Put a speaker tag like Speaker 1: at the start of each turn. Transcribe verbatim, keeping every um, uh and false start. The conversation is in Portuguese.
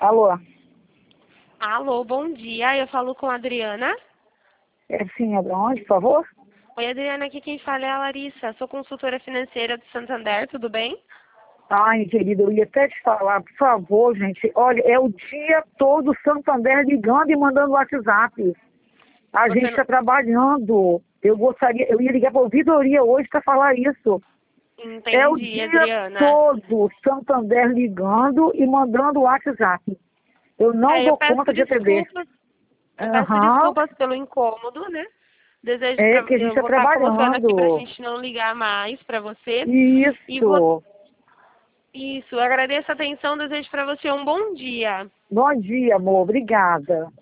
Speaker 1: Alô?
Speaker 2: Alô, bom dia. Eu falo com a Adriana.
Speaker 1: É sim, é de onde, por favor?
Speaker 2: Oi, Adriana, aqui quem fala é a Larissa. Sou consultora financeira do Santander, tudo bem?
Speaker 1: Ai, querido, eu ia até te falar, por favor, gente. Olha, é o dia todo o Santander ligando e mandando WhatsApp. A
Speaker 2: Você
Speaker 1: gente
Speaker 2: não...
Speaker 1: está trabalhando. Eu gostaria, eu ia ligar para a ouvidoria hoje para falar isso. É o
Speaker 2: Entendi,
Speaker 1: dia
Speaker 2: Adriana.
Speaker 1: todo Santander ligando e mandando WhatsApp. Eu não
Speaker 2: É, eu
Speaker 1: dou
Speaker 2: peço
Speaker 1: conta de atender.
Speaker 2: desculpas. Eu peço
Speaker 1: Aham.
Speaker 2: desculpas pelo incômodo, né? Desejo
Speaker 1: É
Speaker 2: pra...
Speaker 1: que a gente
Speaker 2: Eu
Speaker 1: está
Speaker 2: vou estar colocando aqui pra
Speaker 1: trabalhando.
Speaker 2: gente não ligar mais pra você. E vou...
Speaker 1: Isso.
Speaker 2: Isso, eu agradeço a atenção, desejo pra você um bom dia.
Speaker 1: Bom dia, amor. Obrigada.